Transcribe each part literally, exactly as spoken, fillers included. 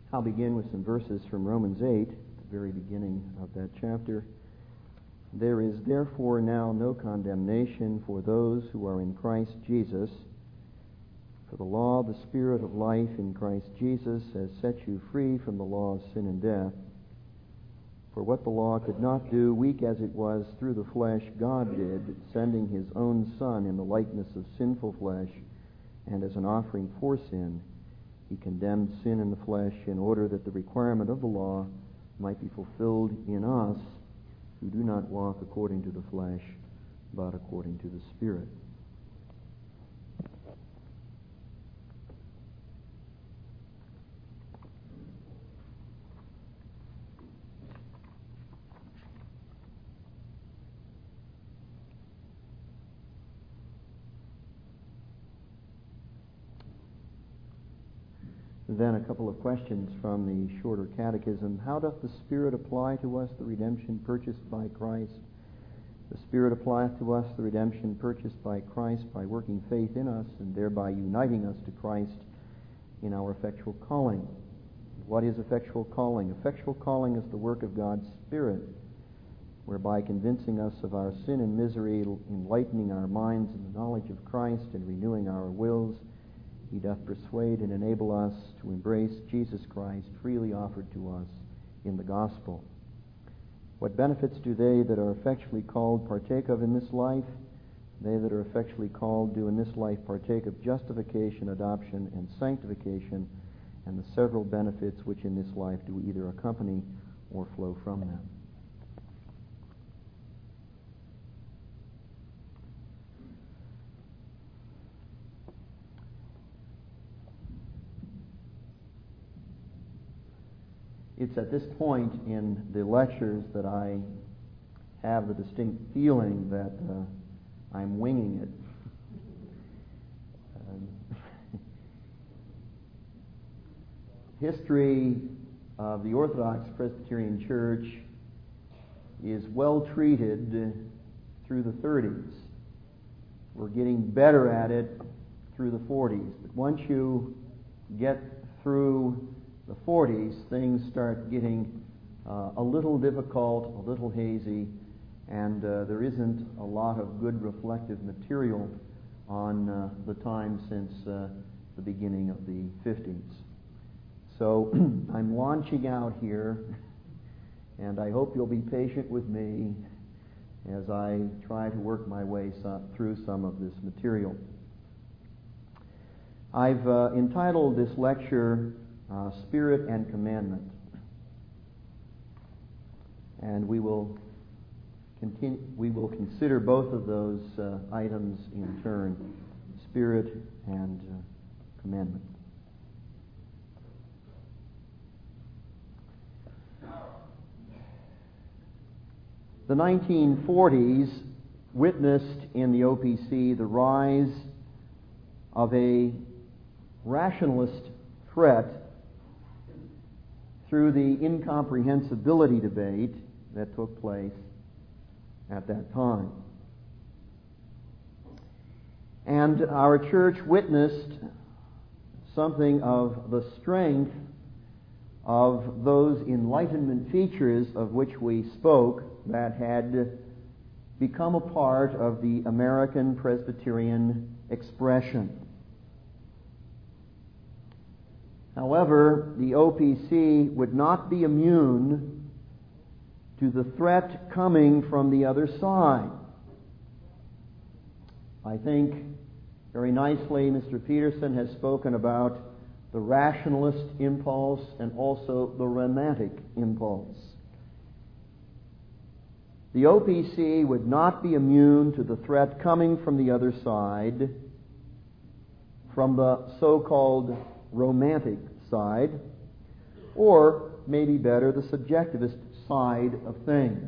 I'll begin with some verses from Romans eight, the very beginning of that chapter. There is therefore now no condemnation for those who are in Christ Jesus. For the law of the Spirit of life in Christ Jesus has set you free from the law of sin and death. For what the law could not do, weak as it was through the flesh, God did, sending his own Son in the likeness of sinful flesh, and as an offering for sin, he condemned sin in the flesh in order that the requirement of the law might be fulfilled in us who do not walk according to the flesh, but according to the Spirit. Then a couple of questions from the shorter catechism. How doth the Spirit apply to us the redemption purchased by Christ? The Spirit applieth to us the redemption purchased by Christ by working faith in us and thereby uniting us to Christ in our effectual calling. What is effectual calling? Effectual calling is the work of God's Spirit, whereby convincing us of our sin and misery, enlightening our minds in the knowledge of Christ, and renewing our wills, he doth persuade and enable us to embrace Jesus Christ freely offered to us in the gospel. What benefits do they that are effectually called partake of in this life? They that are effectually called do in this life partake of justification, adoption, and sanctification, and the several benefits which in this life do either accompany or flow from them. It's at this point in the lectures that I have the distinct feeling that uh, I'm winging it. Um, history of the Orthodox Presbyterian Church is well treated through the thirties. We're getting better at it through the forties. But once you get through the forties, things start getting uh, a little difficult, a little hazy, and uh, there isn't a lot of good reflective material on uh, the time since uh, the beginning of the fifties. So I'm launching out here, and I hope you'll be patient with me as I try to work my way so- through some of this material. I've uh, entitled this lecture Uh, Spirit and Commandment. And we will continue, we will consider both of those uh, items in turn, Spirit and uh, Commandment. The nineteen forties witnessed in the O P C the rise of a rationalist threat through the incomprehensibility debate that took place at that time. And our church witnessed something of the strength of those Enlightenment features of which we spoke that had become a part of the American Presbyterian expression. However, the O P C would not be immune to the threat coming from the other side. I think very nicely Mister Peterson has spoken about the rationalist impulse and also the romantic impulse. The O P C would not be immune to the threat coming from the other side, from the so-called romantic side, or maybe better, the subjectivist side of things.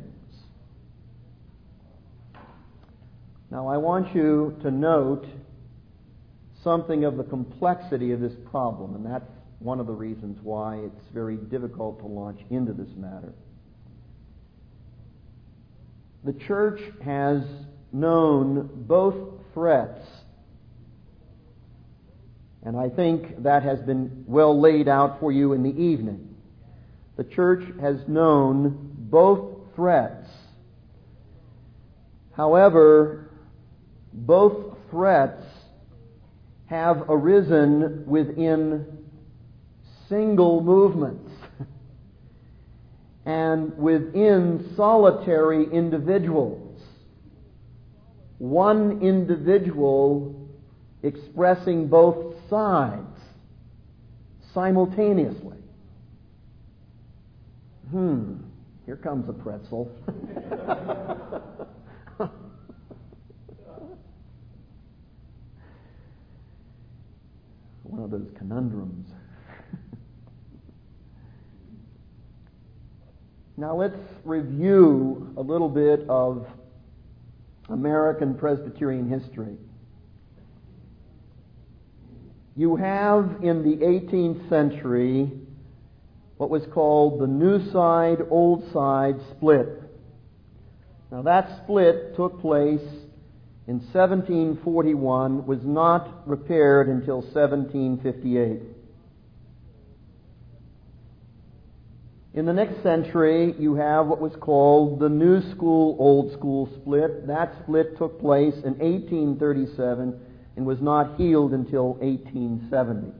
Now, I want you to note something of the complexity of this problem, and that's one of the reasons why it's very difficult to launch into this matter. The church has known both threats And I think that has been well laid out for you in the evening. The church has known both threats. However, both threats have arisen within single movements and within solitary individuals. One individual expressing both sides simultaneously. Hmm, here comes a pretzel. One of those conundrums. Now let's review a little bit of American Presbyterian history. You have in the eighteenth century what was called the New Side, Old Side split. Now that split took place in seventeen forty-one, was not repaired until seventeen fifty-eight. In the next century, you have what was called the New School, Old School split. That split took place in eighteen thirty-seven and was not healed until eighteen seventy.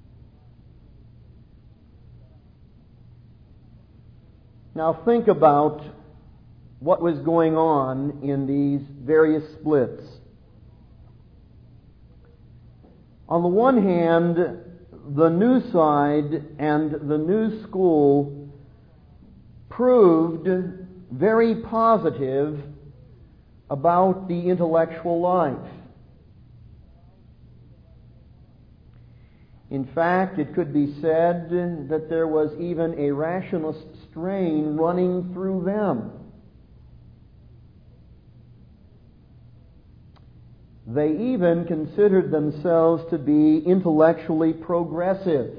Now think about what was going on in these various splits. On the one hand, the New Side and the New School proved very positive about the intellectual life. In fact, it could be said that there was even a rationalist strain running through them. They even considered themselves to be intellectually progressive.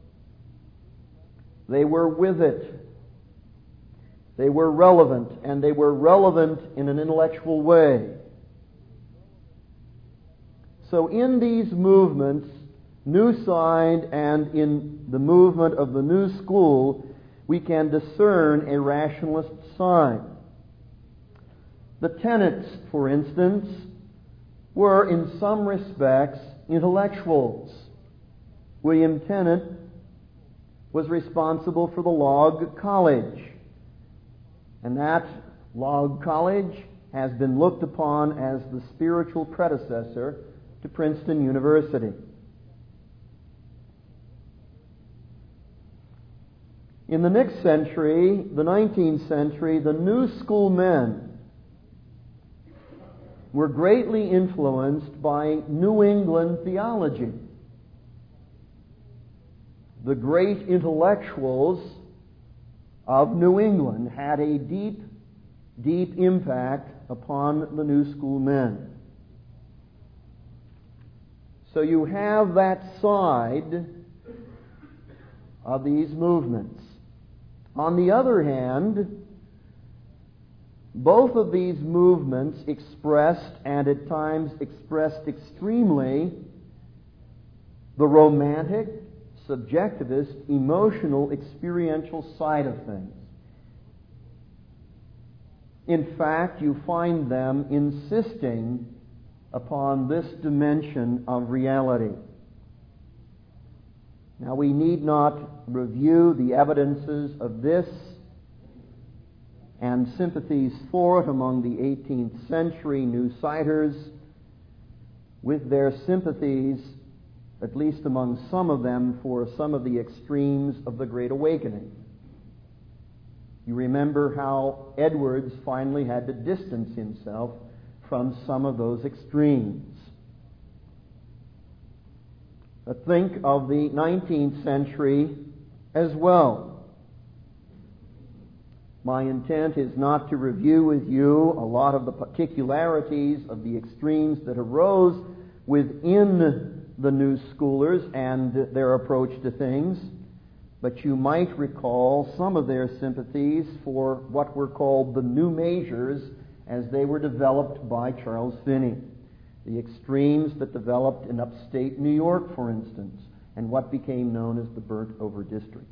They were with it. They were relevant, and they were relevant in an intellectual way. So in these movements, New Side and in the movement of the New School, we can discern a rationalist side. The Tennants, for instance, were in some respects intellectuals. William Tennant was responsible for the Log College, and that Log College has been looked upon as the spiritual predecessor to Princeton University. In the next century, the nineteenth century, the New School men were greatly influenced by New England theology. The great intellectuals of New England had a deep, deep impact upon the New School men. So you have that side of these movements. On the other hand, both of these movements expressed, and at times expressed extremely, the romantic, subjectivist, emotional, experiential side of things. In fact, you find them insisting upon this dimension of reality. Now, we need not review the evidences of this and sympathies for it among the eighteenth century New-Siders, with their sympathies, at least among some of them, for some of the extremes of the Great Awakening. You remember how Edwards finally had to distance himself from some of those extremes. But think of the nineteenth century as well. My intent is not to review with you a lot of the particularities of the extremes that arose within the New Schoolers and their approach to things, but you might recall some of their sympathies for what were called the New Measures as they were developed by Charles Finney. The extremes that developed in upstate New York, for instance, and what became known as the burnt-over district.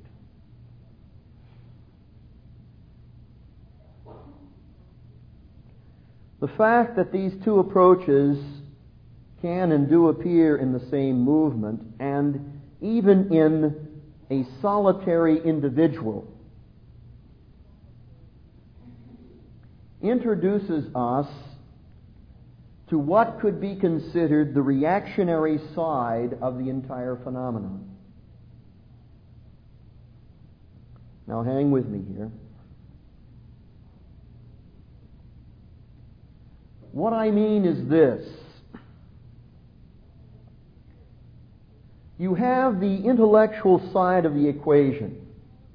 The fact that these two approaches can and do appear in the same movement, and even in a solitary individual, introduces us to what could be considered the reactionary side of the entire phenomenon. Now hang with me here. What I mean is this. You have the intellectual side of the equation.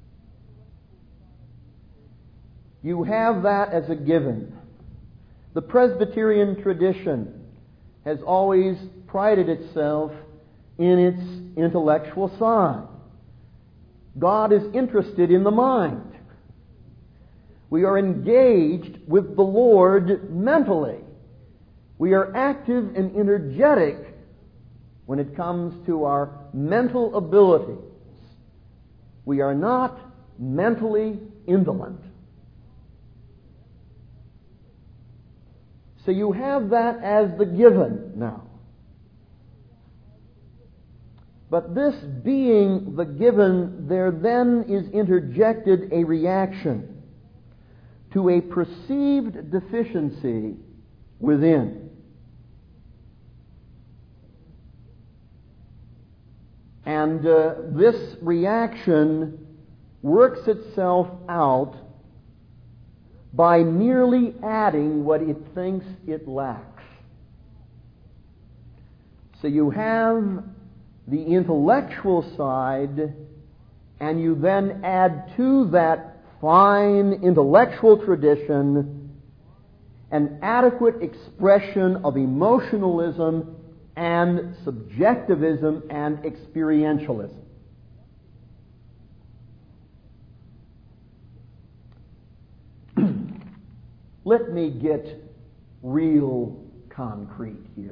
You have that as a given. The Presbyterian tradition has always prided itself in its intellectual side. God is interested in the mind. We are engaged with the Lord mentally. We are active and energetic when it comes to our mental abilities. We are not mentally indolent. So you have that as the given now. But this being the given, there then is interjected a reaction to a perceived deficiency within. And uh, this reaction works itself out by merely adding what it thinks it lacks. So you have the intellectual side, and you then add to that fine intellectual tradition an adequate expression of emotionalism and subjectivism and experientialism. Let me get real concrete here.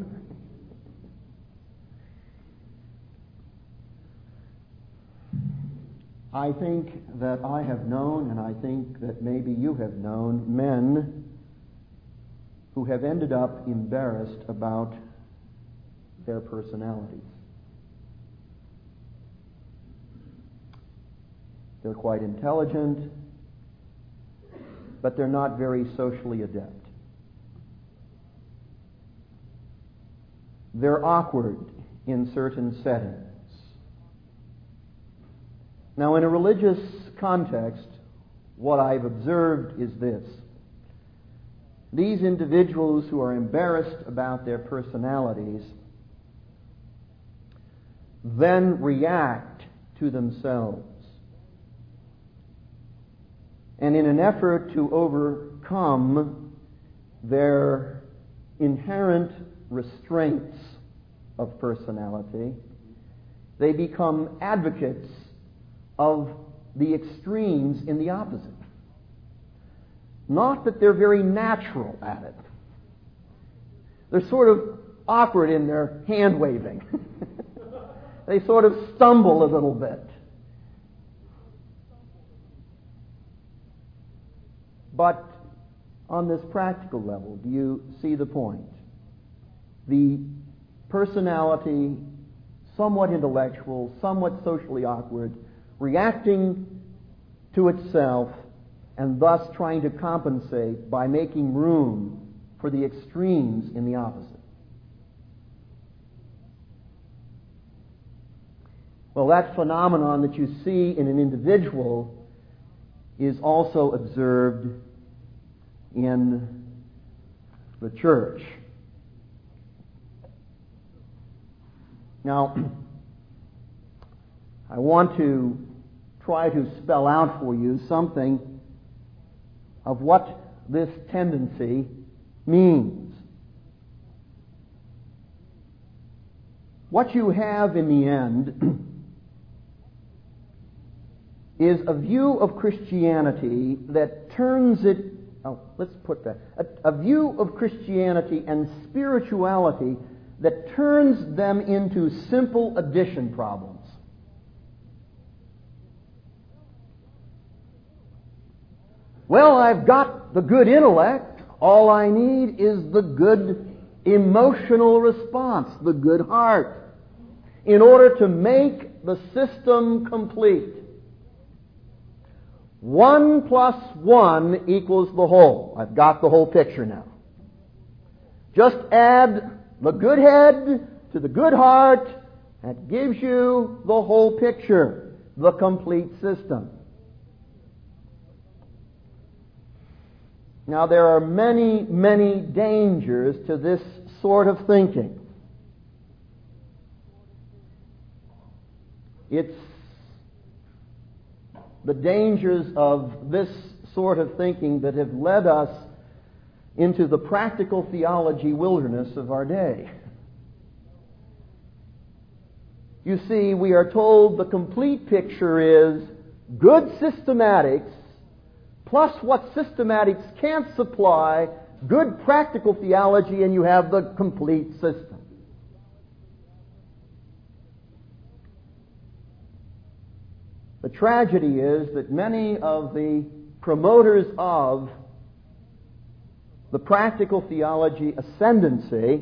I think that I have known, and I think that maybe you have known, men who have ended up embarrassed about their personalities. They're quite intelligent, but they're not very socially adept. They're awkward in certain settings. Now, in a religious context, what I've observed is this. These individuals who are embarrassed about their personalities then react to themselves. And in an effort to overcome their inherent restraints of personality, they become advocates of the extremes in the opposite. Not that they're very natural at it. They're sort of awkward in their hand waving. They sort of stumble a little bit. But on this practical level, do you see the point? The personality, somewhat intellectual, somewhat socially awkward, reacting to itself and thus trying to compensate by making room for the extremes in the opposite. Well, that phenomenon that you see in an individual is also observed in the church. Now, I want to try to spell out for you something of what this tendency means. What you have in the end is a view of Christianity that turns it oh, let's put that, a, a view of Christianity and spirituality that turns them into simple addition problems. Well, I've got the good intellect. All I need is the good emotional response, the good heart, in order to make the system complete. One plus one equals the whole. I've got the whole picture now. Just add the good head to the good heart. That gives you the whole picture, the complete system. Now, there are many, many dangers to this sort of thinking. It's the dangers of this sort of thinking that have led us into the practical theology wilderness of our day. You see, we are told the complete picture is good systematics plus what systematics can't supply, good practical theology, and you have the complete system. The tragedy is that many of the promoters of the practical theology ascendancy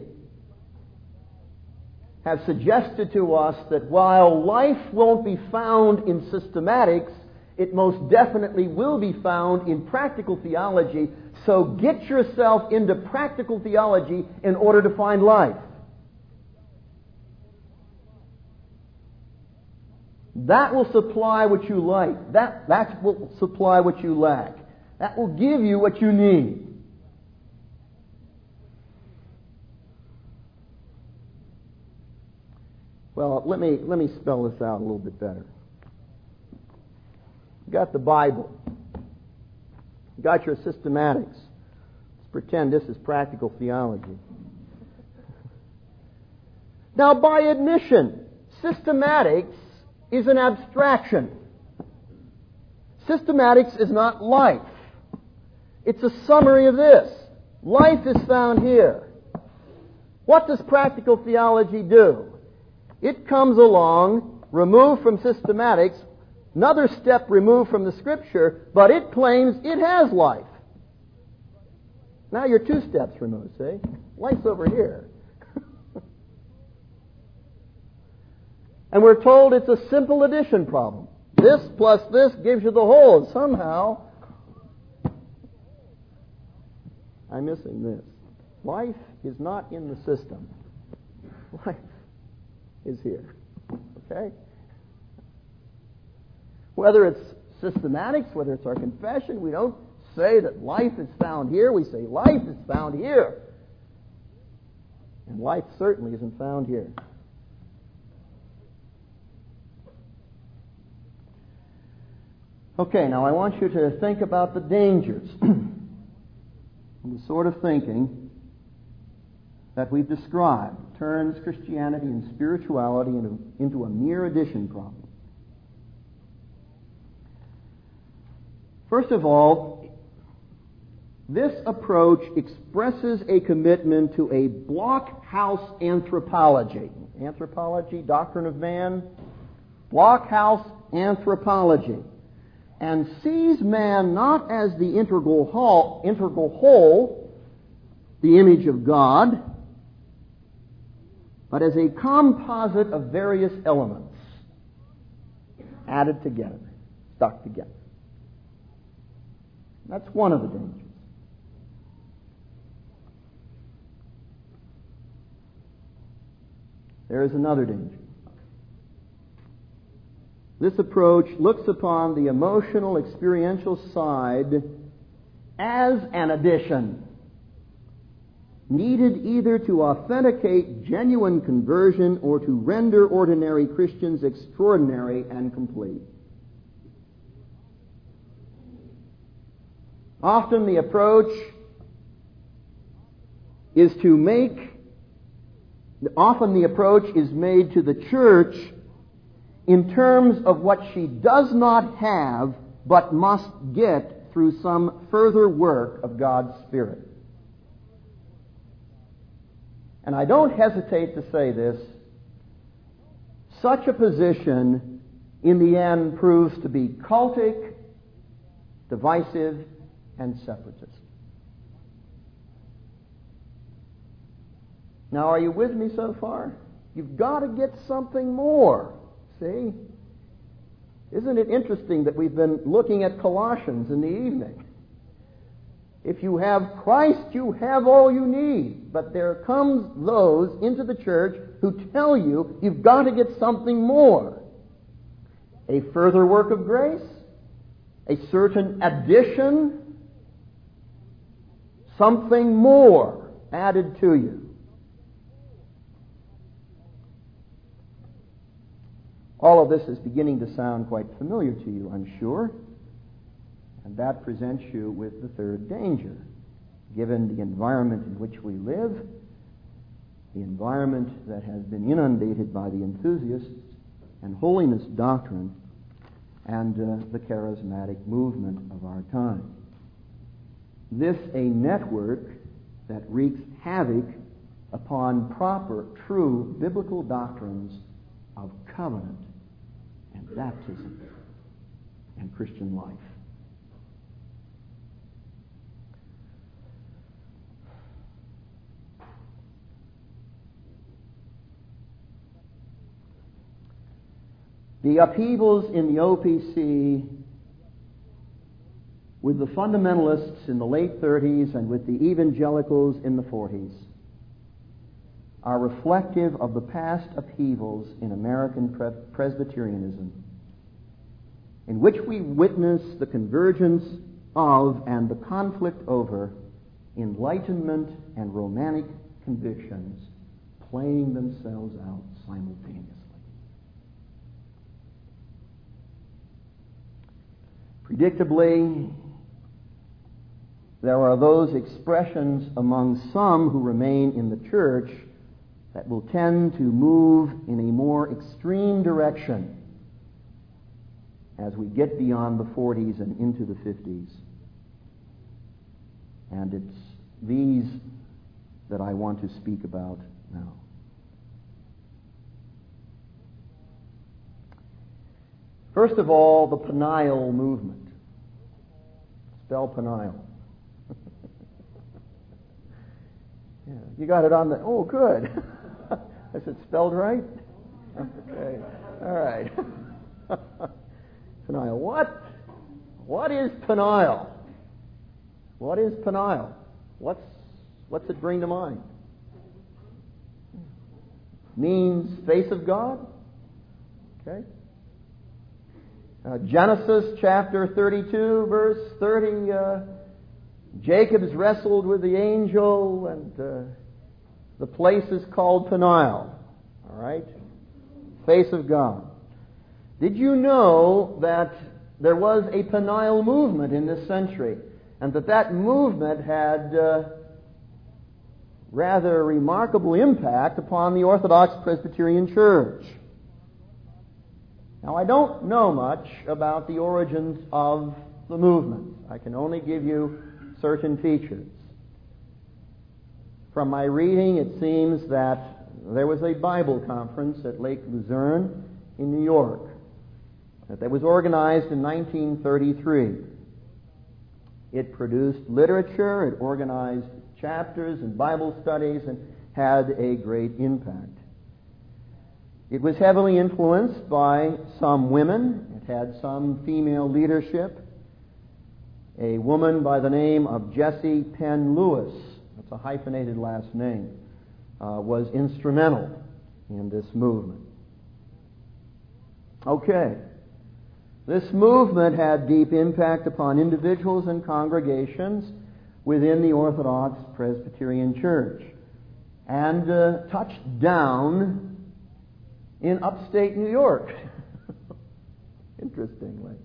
have suggested to us that while life won't be found in systematics, it most definitely will be found in practical theology. So get yourself into practical theology in order to find life. That will supply what you like. That, that will supply what you lack. That will give you what you need. Well, let me, let me spell this out a little bit better. You got the Bible. You got your systematics. Let's pretend this is practical theology. Now, by admission, systematics is an abstraction. Systematics is not life. It's a summary of this. Life is found here. What does practical theology do? It comes along, removed from systematics, another step removed from the Scripture, but it claims it has life. Now you're two steps removed, see? Life's over here. And we're told it's a simple addition problem. This plus this gives you the whole. Somehow, I'm missing this. Life is not in the system. Life is here. Okay? Whether it's systematics, whether it's our confession, we don't say that life is found here. We say life is found here. And life certainly isn't found here. Okay, now I want you to think about the dangers of the sort of thinking that we've described. It turns Christianity and spirituality into, into a mere addition problem. First of all, this approach expresses a commitment to a blockhouse anthropology. Anthropology, doctrine of man, blockhouse anthropology. And sees man not as the integral whole, integral whole, the image of God, but as a composite of various elements added together, stuck together. That's one of the dangers. There is another danger. This approach looks upon the emotional, experiential side as an addition, needed either to authenticate genuine conversion or to render ordinary Christians extraordinary and complete. Often the approach is to make, often the approach is made to the church in terms of what she does not have but must get through some further work of God's Spirit. And I don't hesitate to say this, such a position in the end proves to be cultic, divisive, and separatist. Now, are you with me so far? You've got to get something more. See? Isn't it interesting that we've been looking at Colossians in the evening? If you have Christ, you have all you need. But there comes those into the church who tell you you've got to get something more. A further work of grace, a certain addition, something more added to you. All of this is beginning to sound quite familiar to you, I'm sure. And that presents you with the third danger. Given the environment in which we live, the environment that has been inundated by the enthusiasts and holiness doctrine and uh, the charismatic movement of our time. This a network that wreaks havoc upon proper, true biblical doctrines of covenant and baptism and Christian life. The upheavals in the O P C with the fundamentalists in the late thirties and with the evangelicals in the forties are reflective of the past upheavals in American pre- Presbyterianism, in which we witness the convergence of and the conflict over Enlightenment and Romantic convictions playing themselves out simultaneously. Predictably, there are those expressions among some who remain in the church that will tend to move in a more extreme direction as we get beyond the forties and into the fifties. And it's these that I want to speak about now. First of all, the Peniel movement. Spell Peniel. Yeah, you got it on the... Oh, good. Is it spelled right? Okay. All right. Peniel. What? What is Peniel? What is Peniel? What's what's it bring to mind? Means face of God. Okay. Uh, Genesis chapter thirty-two, verse thirty. Uh, Jacob's wrestled with the angel, and uh, the place is called Peniel. All right? Face of God. Did you know that there was a Peniel movement in this century, and that that movement had uh, rather remarkable impact upon the Orthodox Presbyterian Church? Now, I don't know much about the origins of the movement. I can only give you certain features. From my reading, it seems that there was a Bible conference at Lake Luzerne in New York that was organized in nineteen thirty-three. It produced literature, it organized chapters and Bible studies, and had a great impact. It was heavily influenced by some women. It had some female leadership. A woman by the name of Jessie Penn Lewis, that's a hyphenated last name, uh, was instrumental in this movement. Okay. This movement had deep impact upon individuals and congregations within the Orthodox Presbyterian Church and uh, touched down in upstate New York, interestingly.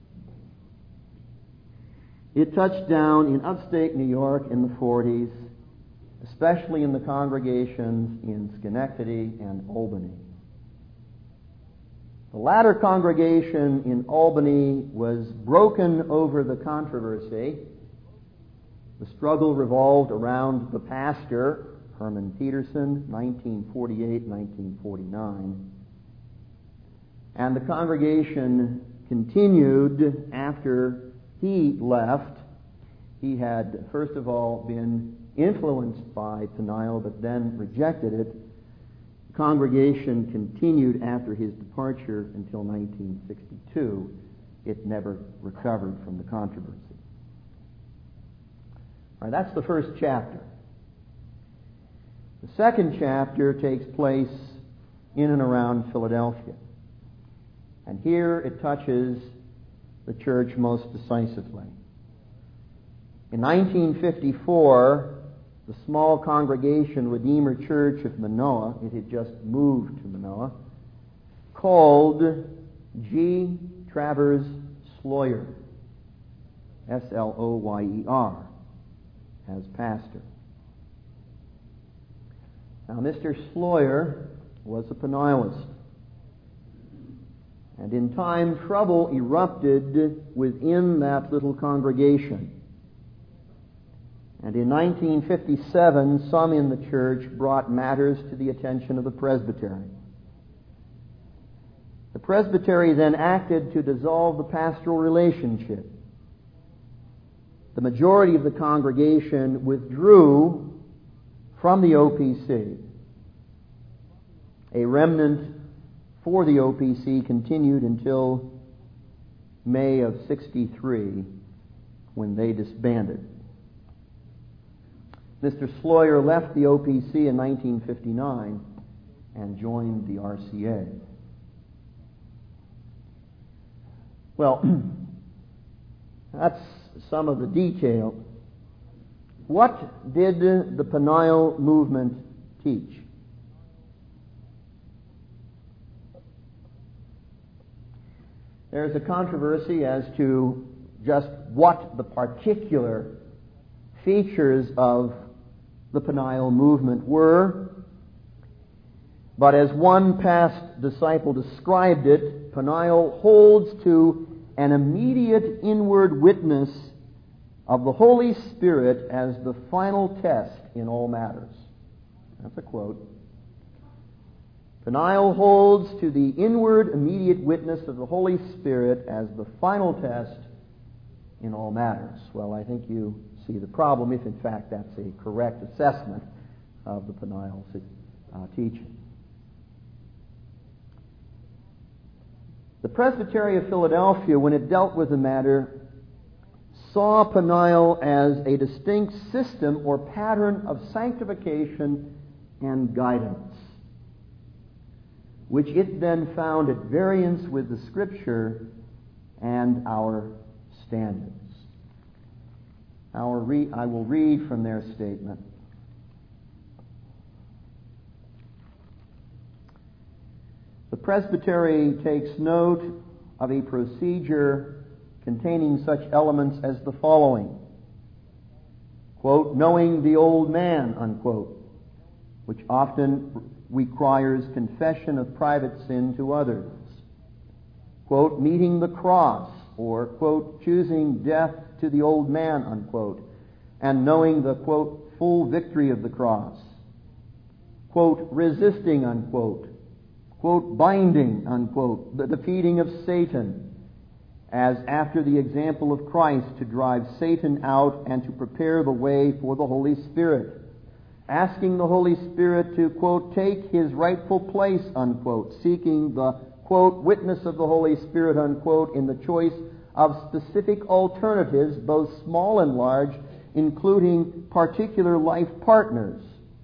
It touched down in upstate New York in the forties, especially in the congregations in Schenectady and Albany. The latter congregation in Albany was broken over the controversy. The struggle revolved around the pastor, Herman Peterson, nineteen forty-eight to nineteen forty-nine. And the congregation continued after he left. He had, first of all, been influenced by Peniel, but then rejected it. The congregation continued after his departure until nineteen sixty-two. It never recovered from the controversy. All right, that's the first chapter. The second chapter takes place in and around Philadelphia. And here it touches the church most decisively. In nineteen fifty-four, the small congregation Redeemer Church of Manoa, it had just moved to Manoa, called G. Travers Sloyer, S L O Y E R, as pastor. Now, Mister Sloyer was a Penielist. And in time, trouble erupted within that little congregation. And in nineteen fifty-seven, some in the church brought matters to the attention of the presbytery. The presbytery then acted to dissolve the pastoral relationship. The majority of the congregation withdrew from the O P C. A remnant for the O P C continued until May of sixty-three, when they disbanded. Mister Sloyer left the O P C in nineteen fifty-nine and joined the R C A. Well, that's some of the detail. What did the Peniel movement teach? There's a controversy as to just what the particular features of the Peniel movement were. But as one past disciple described it, Peniel holds to an immediate inward witness of the Holy Spirit as the final test in all matters. That's a quote. Peniel holds to the inward immediate witness of the Holy Spirit as the final test in all matters. Well, I think you see the problem, if in fact that's a correct assessment of the Peniel uh, teaching. The Presbytery of Philadelphia, when it dealt with the matter, saw Peniel as a distinct system or pattern of sanctification and guidance, which it then found at variance with the Scripture and our standards. Our re- I will read from their statement. The Presbytery takes note of a procedure containing such elements as the following. Quote, knowing the old man, unquote, which often requires confession of private sin to others. Quote, meeting the cross, or, quote, choosing death to the old man, unquote, and knowing the, quote, full victory of the cross. Quote, resisting, unquote, quote, binding, unquote, the defeating of Satan, as after the example of Christ to drive Satan out and to prepare the way for the Holy Spirit. Asking the Holy Spirit to, quote, take his rightful place, unquote, seeking the, quote, witness of the Holy Spirit, unquote, in the choice of specific alternatives, both small and large, including particular life partners.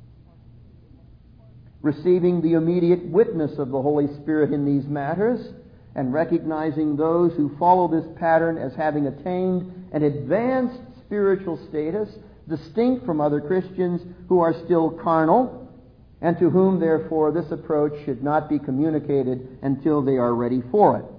Receiving the immediate witness of the Holy Spirit in these matters, and recognizing those who follow this pattern as having attained an advanced spiritual status, distinct from other Christians who are still carnal, and to whom, therefore, this approach should not be communicated until they are ready for it.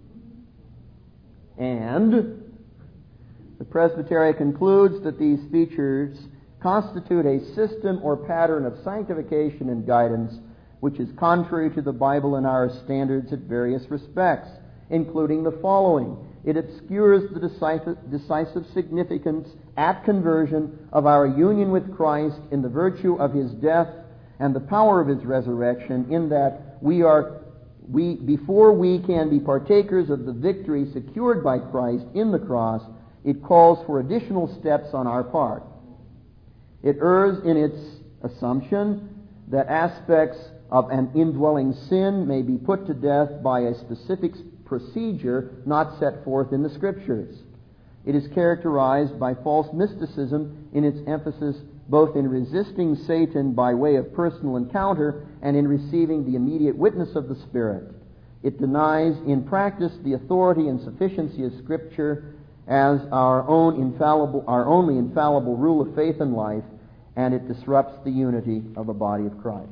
And the Presbytery concludes that these features constitute a system or pattern of sanctification and guidance which is contrary to the Bible and our standards at various respects, including the following. It obscures the decisive, decisive significance at conversion of our union with Christ in the virtue of His death and the power of His resurrection, in that we are, we, before we can be partakers of the victory secured by Christ in the cross, it calls for additional steps on our part. It errs in its assumption that aspects of an indwelling sin may be put to death by a specific procedure not set forth in the Scriptures. It is characterized by false mysticism in its emphasis both in resisting Satan by way of personal encounter and in receiving the immediate witness of the Spirit. It denies in practice the authority and sufficiency of Scripture as our own infallible, our only infallible rule of faith and life, and it disrupts the unity of the body of Christ.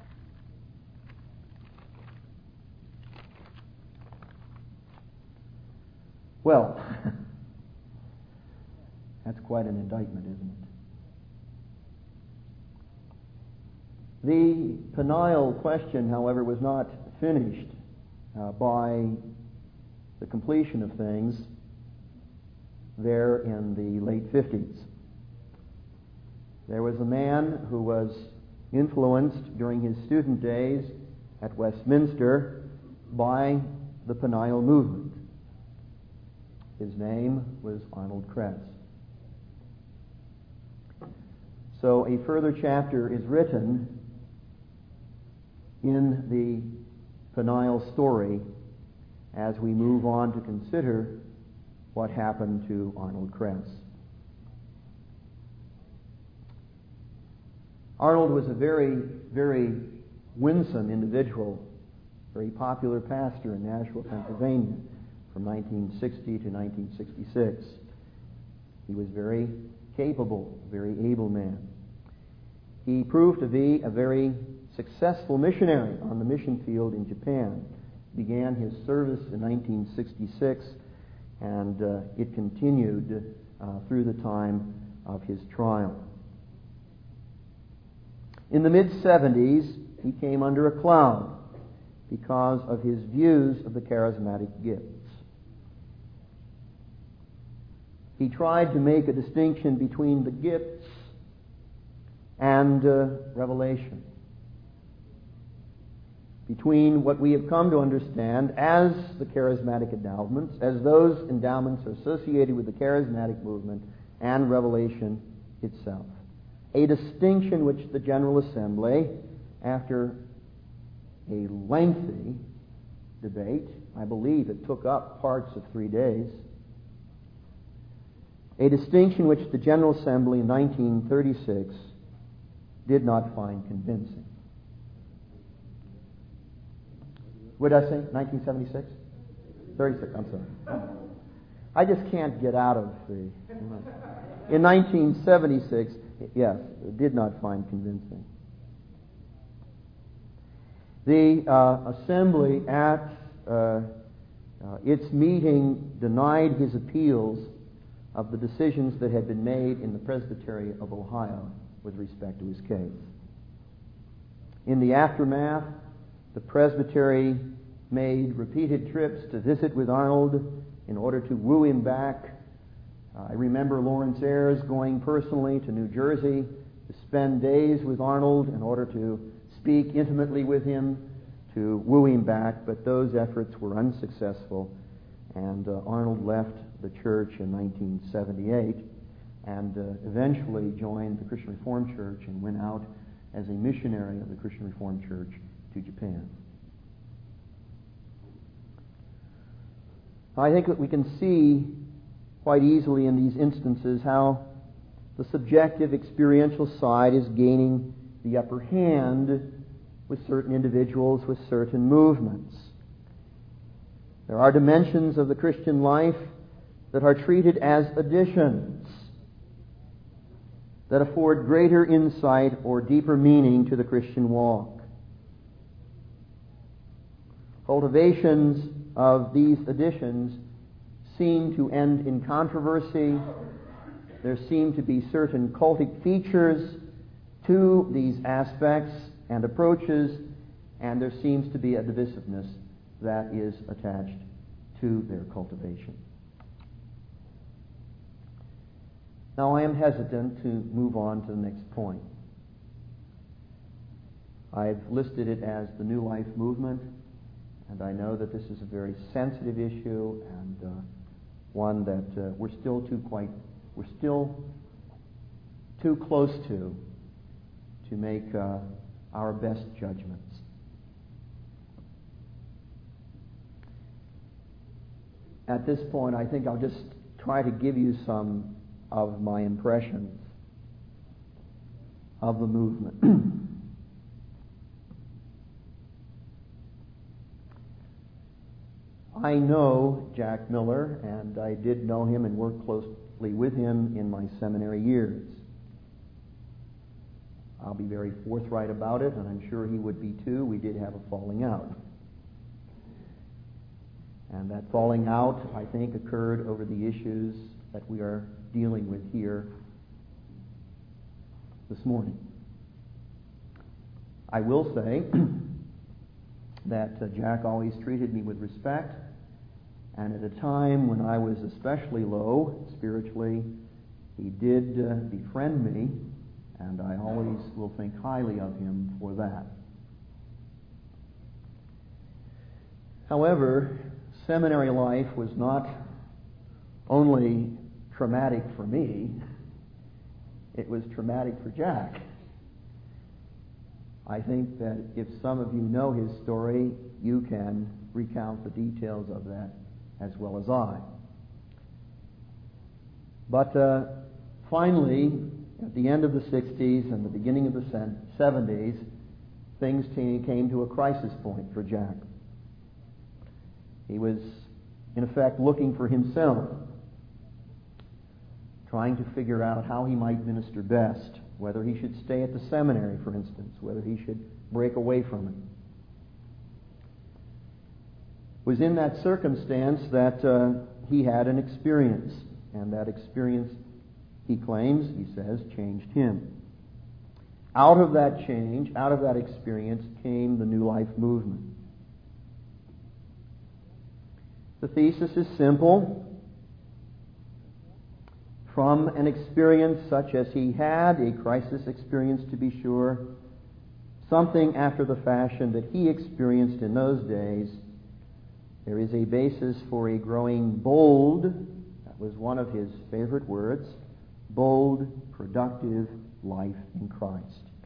Well, that's quite an indictment, isn't it? The Peniel question, however, was not finished uh, by the completion of things there in the late fifties. There was a man who was influenced during his student days at Westminster by the Peniel movement. His name was Arnold Kress. So a further chapter is written in the Peniel story as we move on to consider what happened to Arnold Kress. Arnold was a very, very winsome individual, very popular pastor in Nashville, Pennsylvania, from nineteen sixty to nineteen sixty-six. He was very capable, very able man. He proved to be a very successful missionary on the mission field in Japan. Began his service in nineteen sixty-six, and uh, it continued uh, through the time of his trial. In the mid-seventies, he came under a cloud because of his views of the charismatic gifts. He tried to make a distinction between the gifts and uh, revelation, between what we have come to understand as the charismatic endowments, as those endowments are associated with the charismatic movement, and revelation itself. A distinction which the General Assembly, after a lengthy debate, I believe it took up parts of three days, a distinction which the General Assembly in nineteen thirty-six did not find convincing. What did I say? nineteen seventy-six? thirty-six, I'm sorry. I just can't get out of the... In nineteen seventy-six, yes, it did not find convincing. The uh, Assembly at uh, uh, its meeting denied his appeals of the decisions that had been made in the Presbytery of Ohio with respect to his case. In the aftermath, the Presbytery made repeated trips to visit with Arnold in order to woo him back. Uh, I remember Lawrence Ayres going personally to New Jersey to spend days with Arnold in order to speak intimately with him, to woo him back, but those efforts were unsuccessful, and uh, Arnold left the church in nineteen seventy-eight and uh, eventually joined the Christian Reformed Church and went out as a missionary of the Christian Reformed Church to Japan. I think that we can see quite easily in these instances how the subjective experiential side is gaining the upper hand with certain individuals, with certain movements. There are dimensions of the Christian life that are treated as additions, that afford greater insight or deeper meaning to the Christian walk. Cultivations of these additions seem to end in controversy. There seem to be certain cultic features to these aspects and approaches and there seems to be a divisiveness that is attached to their cultivation. Now, I am hesitant to move on to the next point. I've listed it as the New Life movement, and I know that this is a very sensitive issue and uh, one that uh, we're still too quite, we're still too close to to make uh, our best judgments. At this point, I think I'll just try to give you some of my impressions of the movement. I know Jack Miller, and I did know him and work closely with him in my seminary years. I'll be very forthright about it, and I'm sure he would be too. We did have a falling out. And that falling out, I think, occurred over the issues that we are dealing with here this morning. I will say that uh, Jack always treated me with respect, and at a time when I was especially low spiritually, he did uh, befriend me, and I always will think highly of him for that. However, seminary life was not only traumatic for me, it was traumatic for Jack. I think that if some of you know his story, you can recount the details of that as well as I. But uh, finally, at the end of the sixties and the beginning of the seventies, things t- came to a crisis point for Jack. He was, in effect, looking for himself, trying to figure out how he might minister best, whether he should stay at the seminary, for instance, whether he should break away from it. It was in that circumstance that uh, he had an experience, and that experience, he claims, he says, changed him. Out of that change, out of that experience, came the New Life movement. The thesis is simple. From an experience such as he had, a crisis experience to be sure, something after the fashion that he experienced in those days, there is a basis for a growing bold, that was one of his favorite words, bold, productive life in Christ.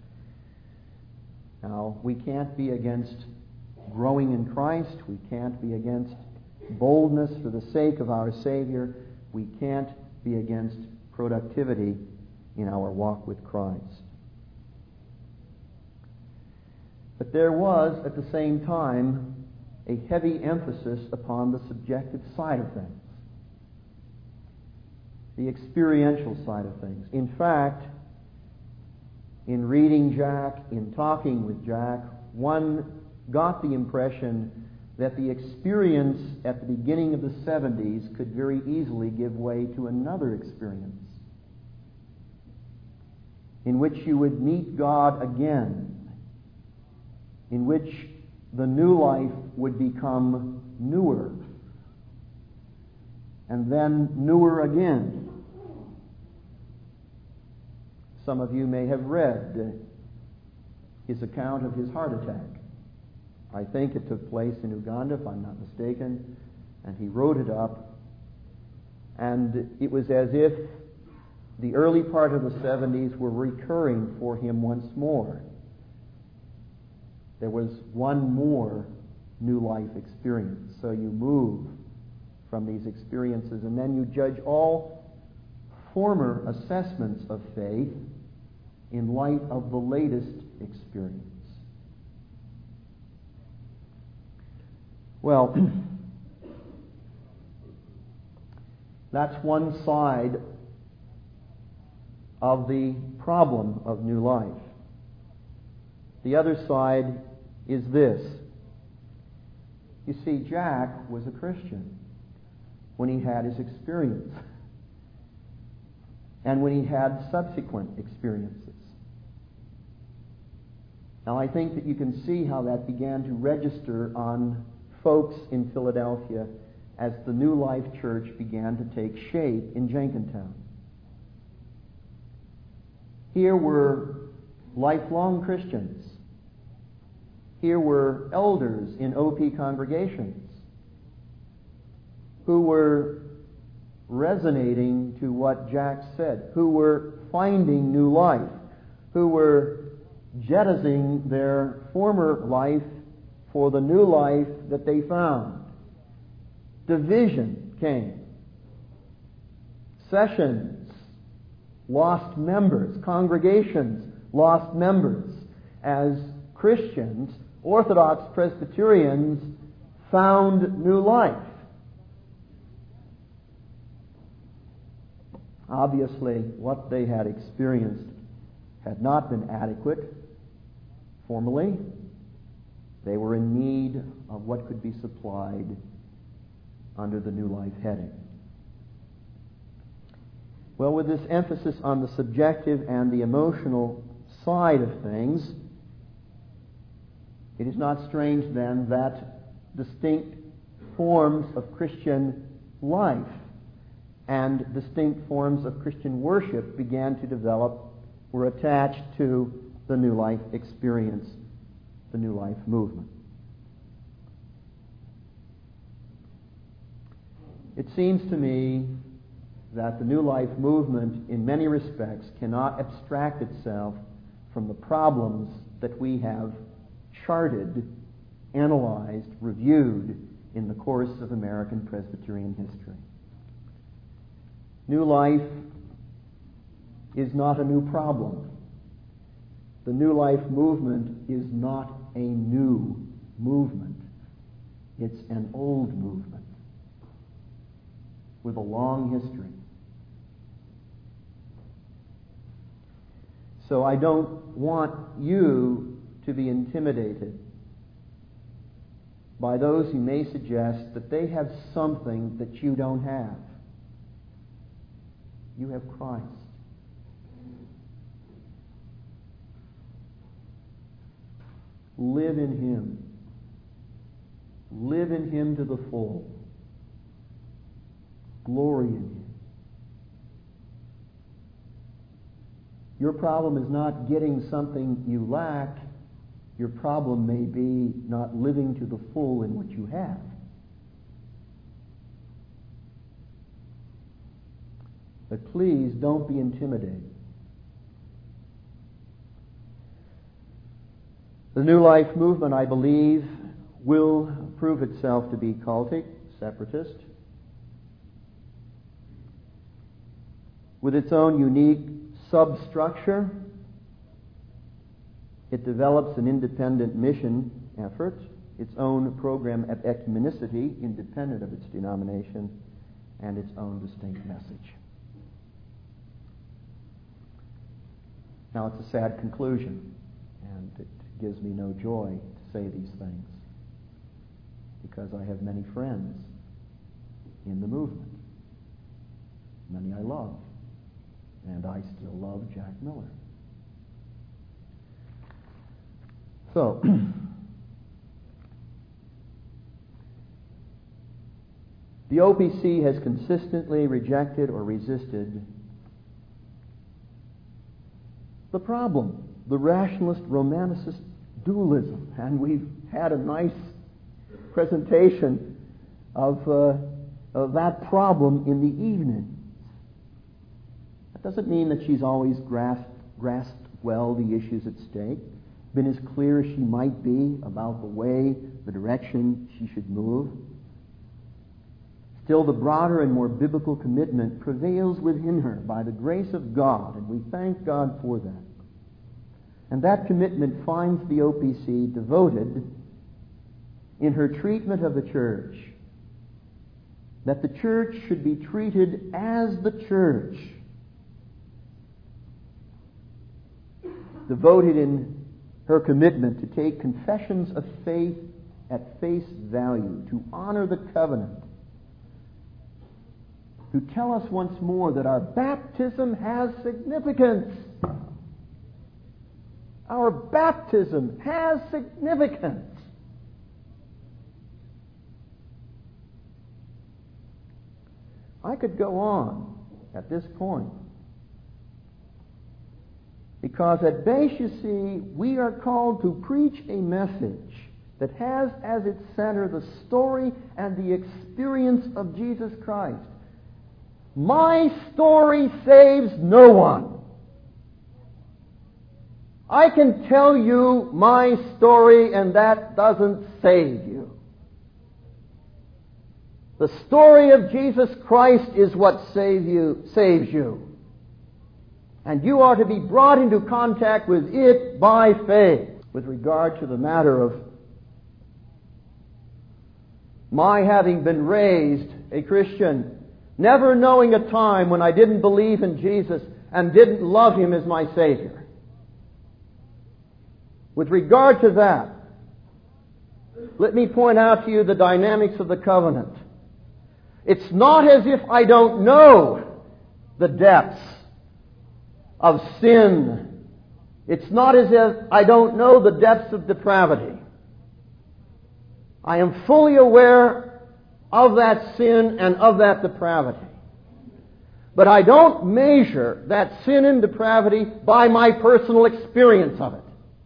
Now, we can't be against growing in Christ. We can't be against boldness for the sake of our Savior. We can't be against productivity in our walk with Christ. But there was, at the same time, a heavy emphasis upon the subjective side of things, the experiential side of things. In fact, in reading Jack, in talking with Jack, one got the impression that the experience at the beginning of the seventies could very easily give way to another experience in which you would meet God again, in which the new life would become newer, and then newer again. Some of you may have read his account of his heart attack. I think it took place in Uganda, if I'm not mistaken, and he wrote it up. And it was as if the early part of the seventies were recurring for him once more. There was one more new life experience. So you move from these experiences, and then you judge all former assessments of faith in light of the latest experience. Well, that's one side of the problem of new life. The other side is this. You see, Jack was a Christian when he had his experience and when he had subsequent experiences. Now, I think that you can see how that began to register on folks in Philadelphia as the New Life Church began to take shape in Jenkintown. Here were lifelong Christians. Here were elders in O P congregations who were resonating to what Jack said, who were finding new life, who were jettisoning their former life for the new life that they found. Division came. Sessions lost members. Congregations lost members. As Christians, Orthodox Presbyterians found new life. Obviously, what they had experienced had not been adequate formally. They were in need of what could be supplied under the New Life heading. Well, with this emphasis on the subjective and the emotional side of things, it is not strange then that distinct forms of Christian life and distinct forms of Christian worship began to develop, were attached to the New Life experience, the New Life movement. It seems to me that the New Life movement, in many respects, cannot abstract itself from the problems that we have charted, analyzed, reviewed in the course of American Presbyterian history. New Life is not a new problem. The New Life movement is not a new movement. It's an old movement with a long history. So I don't want you to be intimidated by those who may suggest that they have something that you don't have. You have Christ. Live in Him. Live in Him to the full. Glory in Him. Your problem is not getting something you lack. Your problem may be not living to the full in what you have. But please don't be intimidated. The New Life movement, I believe, will prove itself to be cultic, separatist, with its own unique substructure. It develops an independent mission effort, its own program of ecumenicity, independent of its denomination, and its own distinct message. Now, it's a sad conclusion, and it gives me no joy to say these things, because I have many friends in the movement. Many I love, and I still love Jack Miller. So, the O P C has consistently rejected or resisted the problem, the rationalist romanticist dualism. And we've had a nice presentation of, uh, of that problem in the evening. That doesn't mean that she's always grasped, grasped well the issues at stake, been as clear as she might be about the way, the direction she should move. Still, the broader and more biblical commitment prevails within her by the grace of God, and we thank God for that. And that commitment finds the O P C devoted in her treatment of the church, that the church should be treated as the church, devoted in her commitment to take confessions of faith at face value, to honor the covenant, to tell us once more that our baptism has significance. Our baptism has significance. I could go on at this point. Because at base, you see, we are called to preach a message that has as its center the story and the experience of Jesus Christ. My story saves no one. I can tell you my story, and that doesn't save you. The story of Jesus Christ is what save you, saves you. And you are to be brought into contact with it by faith. With regard to the matter of my having been raised a Christian, never knowing a time when I didn't believe in Jesus and didn't love Him as my Savior. With regard to that, let me point out to you the dynamics of the covenant. It's not as if I don't know the depths of sin. It's not as if I don't know the depths of depravity. I am fully aware of that sin and of that depravity. But I don't measure that sin and depravity by my personal experience of it.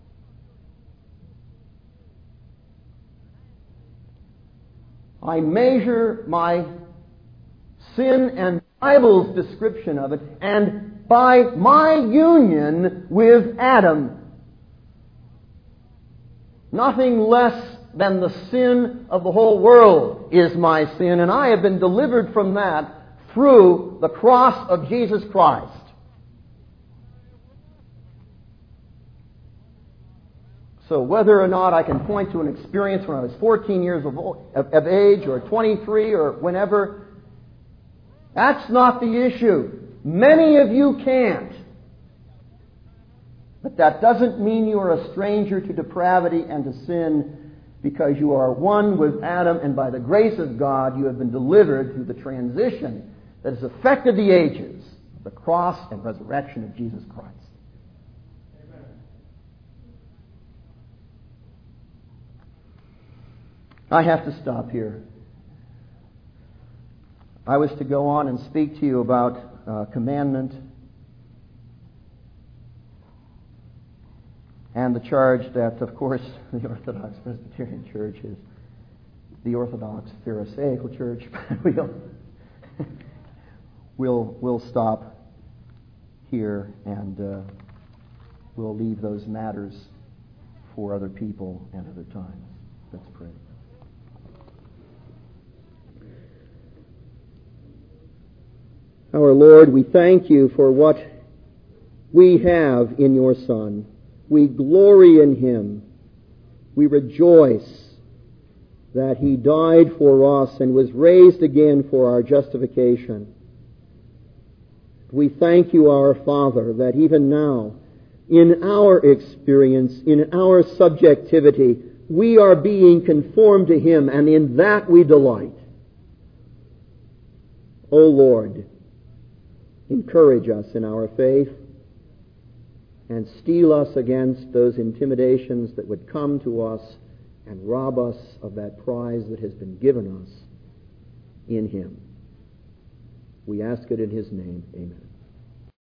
I measure my sin and the Bible's description of it, and by my union with Adam. Nothing less than the sin of the whole world is my sin, and I have been delivered from that through the cross of Jesus Christ. So whether or not I can point to an experience when I was fourteen years of, of age, or twenty-three, or whenever, that's not the issue. Many of you can't. But that doesn't mean you are a stranger to depravity and to sin, because you are one with Adam, and by the grace of God you have been delivered through the transition that has affected the ages, the cross and resurrection of Jesus Christ. I have to stop here. I was to go on and speak to you about uh, commandment and the charge that, of course, the Orthodox Presbyterian Church is the Orthodox Pharisaical Church. we'll, we'll, we'll stop here, and uh, we'll leave those matters for other people and other times. Let's pray. Our Lord, we thank you for what we have in your Son. We glory in Him. We rejoice that He died for us and was raised again for our justification. We thank you, our Father, that even now, in our experience, in our subjectivity, we are being conformed to Him, and in that we delight. O Lord, encourage us in our faith and steel us against those intimidations that would come to us and rob us of that prize that has been given us in Him. We ask it in His name. Amen.